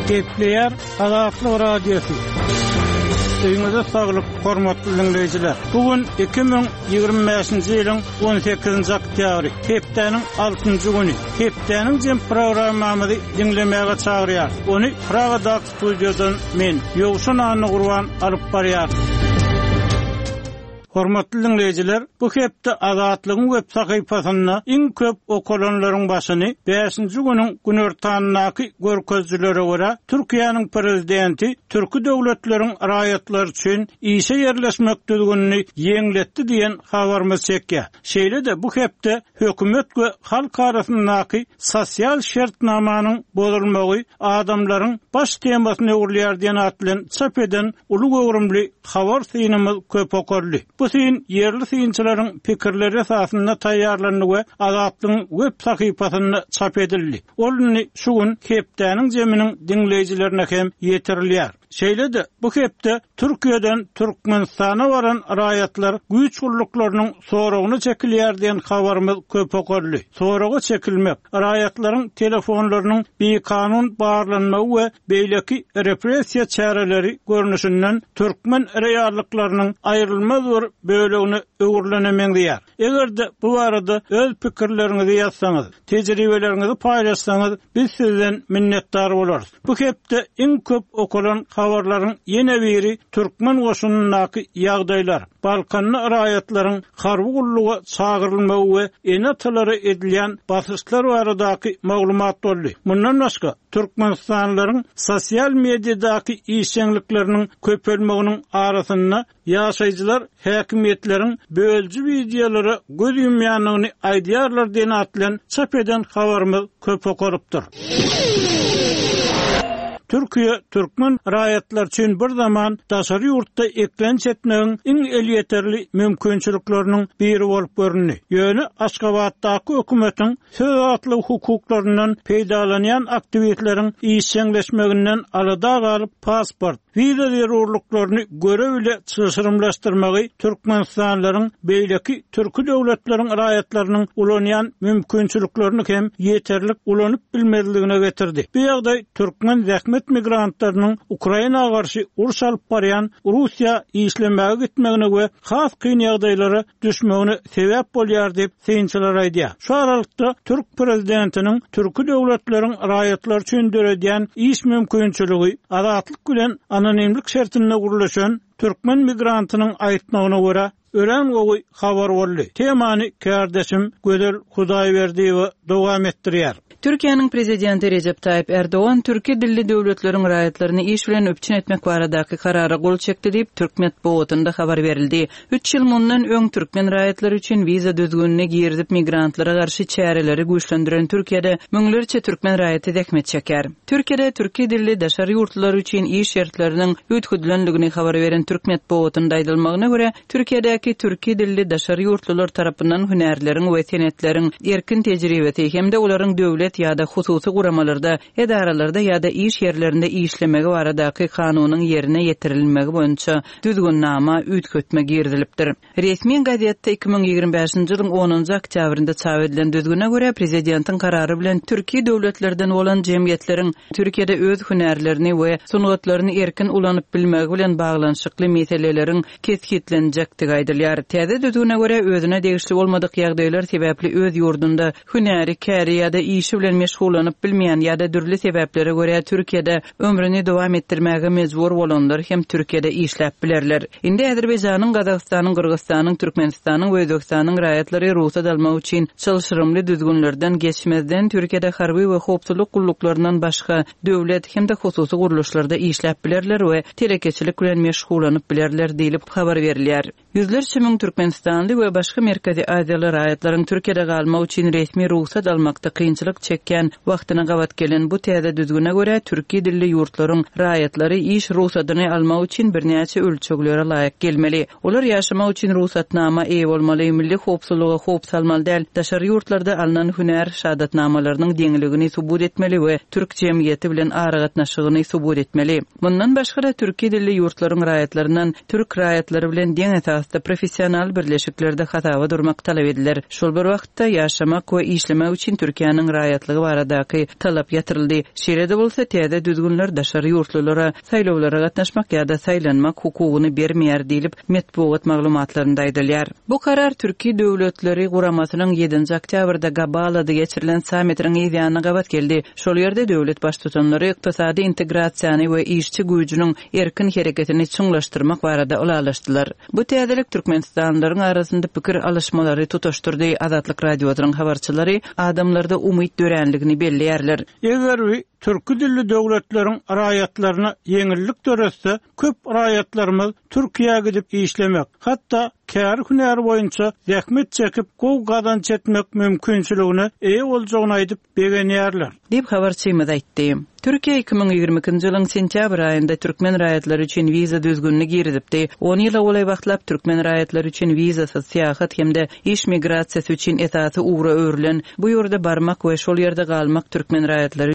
Kepler Azatlyk Radiosu. Öňüňizde saglyk, hormatly dinleýijiler. Bugün 2025-nji ýylyň 18-nji oktýabry, hepdeniň 6-njy güni. Hepdeniň jem programmamyzy dinlemäge çagyrýar. Ony Pragada studiýadan men Ýogşan Any Gurban alyp barýar. Hormatly dinleýijiler, bu hepde Azatlygyň web sahypasyna iň köp okulanlaryň başyny 5-nji güniň günortanyňky görkezçilere görä Türkiýanyň prezidenti türki döwletleriň raýatlary üçin işe ýerleşmek düzgünini ýeňletdi diýen habarmy çekýär. Şeýle de bu hepde hökümet we halk arasyndaky sosial şertnamanyň bozulmagy adamlaryň baş temasyny öwrülýär diýen atlan çap eden uly gowrumly habar synymyz köp okurly. Bu syn yerli synçylaryň pikirleri esasynda taýýarlandy we Azatlygyň web sahypasyna çap edildi. Oluny şu gün hepdeniň jeminiň dinleýijilerine hem ýetirilýär. Şeýle de bu hepde Türkiýeden Türkmenistana baran raýatlar güýç guruluklarynyň soragyny çekilýär diýen habarymyz köp okurly. Soragy çekilmek raýatlaryň telefonlarynyň bekanun barlanmagy we beýleki repressiýa çäreleri görnüşinden türkmen reýallyklarynyň aýrylmaz bir bölegini öwürlenemeň diýär. Egerde bu barada öz pikirleriňizi ýazsaňyz, tejribeleriňizi paýlaşsaňyz biz sizden minnetdar bolarys. Bu hepde iň köp okulan habarlaryň ýene biri türkmen goşunynyňky ýagdaýlar. Balkanly raýatlaryň harby gulluga çagyrylmagy we enatlary edilýän basyşlar baradaky maglumat boldy. Mundan başga Türkmenistanlylaryň sosial mediadaky işçilikleriniň köpelmeginiň arasynda ýaşaýjylar häkimetleriň bölji videolary göz ýumýanlygyny aýdýarlar diýen atlan çap eden habarymyz köp okurypdyr. Türkiýe türkmen raýatlar üçin bir zaman daşary ýurtda eklenç etmegiň iň elýeterli mümkinçilikleriniň biri bolup görünýär. Ýöne Aşgabatdaky hökümetiň söz atly hukuklarynyň peýdalanýan aktivitetleriň işçileşmeginden alada galyp pasport, viza zerurlyklaryny görew ile çyşyrymlaşdyrmagy Türkmenistanlylaryň beýleki türki döwletleriň raýatlarynyň ulanýan mümkinçiliklerini hem ýeterlik ulanyp bilmezligine getirdi. Bu ýagdaý türkmen zähmet migrantlarynyň Ukrainaga garşy uruş alyp barýan Russiýa işlemäge gitmegine we has kyn ýagdaýlara düşmegine sebäp bolýar diýip synçylar aýdýar. Şu aralykda Türk prezidentiniň türki döwletleriň raýatlar üçin döredýän iş mümkinçiligi azatlyk bilen anonimlik şertine gurulaşan türkmen migrantynyň aýtmagyna görä ölen gowy habar boldy. Temany kardeşim Gödel Hudaýberdiýew dowam etdirýär. Türkiýanyň prezidenti Recep Tayyip Erdoğan türki dilli döwletleriň raýatlaryny iş bilen öpçün etmek baradaky karara gol çekdi diýip Türkmet bowatynda habar berildi. 3 ýyl mundan öň türkmen raýatlary üçin viza düzgünine girdip migrantlara garşy çäreleri güýçlendiren Türkiýede müňlerçe türkmen raýaty däkmet çeker. Türkiýede türki dilli daşary ýurtlar üçin iş şertleriniň üýtgüdilenligini habar beren Türkmet bowatynda aýdylmagyna görä, Türkiýedäki türki dilli daşary ýurtlar tarapyndan hünärleriň we senetleriň erkin tejribesi hemde olaryň döwlet ýa-da hususy guramalarda, edaralarda ýa-da iş ýerlerinde işlemegi baradaky kanunyň ýerine ýetirilmegi boýunça düzgünnama üýtgetme girdilipdir. Resmi gazetde 2025-nji ýylyň 10-njy oktýabrynda çap edilen düzgüne görä prezidentiň karary bilen türki döwletlerden bolan jemgyýetleriň Türkiýede öz hünärlerini we sungatlaryny erkin ulanyp bilmegi bilen baglanşykly meseleleriň keskitlenjekdigi aýdylýar. Täze düzgüne görä özüne degişli bolmadyk ýagdaýlar sebäpli öz ýurdunda hünäri käri ýa-da işi bilen meşgulanyp bilmeýän ýa-da dürli sebeplere görä Türkiýede ömrüni dowam etdirmäge mejbur bolanlar hem Türkiýede işläp bilerler. Indi Azerbaýjanyň, Gazagstanyň, Kyrgyzstanyň, Türkmenistanyň we Özbekistanyň raýatlary ruhsat almak üçin çylşyrymly düzgünlerden geçmezden Türkiýede harby we howpsuzlyk gulluklaryndan başga döwlet hem de hususy guruluşlarda işläp bilerler we telekeçilik bilen meşgulanyp bilerler diýilip habar berilýär. Yüzlerçe müň Türkmenistanly we başga Merkezi Aziýaly raýatlaryň Türkiýede galmak üçin resmi ruhsat almakda kynçylyk çekýän wagtyna gawat gelen bu täze düzgüne görä türki dilli ýurtlaryň raýatlary iş ruhsatyny almak üçin birnäçe ölçeklere laýyk gelmeli. Olar ýaşamak üçin ruhsatnama eýe bolmaly, milli howpsuzlyga howp salmaly däl, daşary ýurtlarda alynan hünär şahatnamalarynyň deňligini subut etmeli we türk jemgyýeti bilen ara gatnaşygyny subut etmeli. Bundan başga da türki dilli ýurtlaryň raýatlaryndan türk raýatlary bilen deň esasda professional birleşiklerde hatawa durmak talap ediler. Şol bir wagtda ýaşamak we işlemek üçin Türkiýanyň raýatlygy baradaky talap ýatyryldy. Şeýle bolsa täze düzgünler daşary ýurtlulara saýlawlara gatnaşmak ýa-da saýlanmak hukugyny bermeýär diýilip medeniýet maglumatlarynda aýdylýar. Bu karar Türkiýe döwletleri guramasynyň 7-nji oktýabrda Gabalada geçirilen sammitiň ýygynyna gabat geldi. Şol ýerde döwlet baştutanlary ykdysady integrasiýany we işçi güýjüniň erkin hereketini çuňlaşdyrmak barada ulalaşdylar. Bu täzelik Türkmenistanlaryň arasynda pikir alışmalary tutaşdyrdy. Azatlyk radiosynyň habarçylary adamlarda umyt dörenligini belleýärler. Eger türkü dilli döwletleriň raýatlaryna ýeňillik töretse, köp raýatlarymyz Türkiýeге gidip işlemek, hatda kär hünär boýunça zähmet çekip gow gazanç etmek mümkinçiligini eýe boljagyny aýdyp begenýärler. Dip habarçymyz aýtdy. Türkiýe 2022-nji ýylyň sentýabr aýynda türkmen raýatlary üçin wiza düzgünligi girdipdi. 10 ýyla olay wagtlap türkmen raýatlary üçin wizasyz seýahat hemde iş migrasiýasy üçin esasy ugra öwrilen bu ýurda barmak we şol ýerde galmak türkmen raýatlary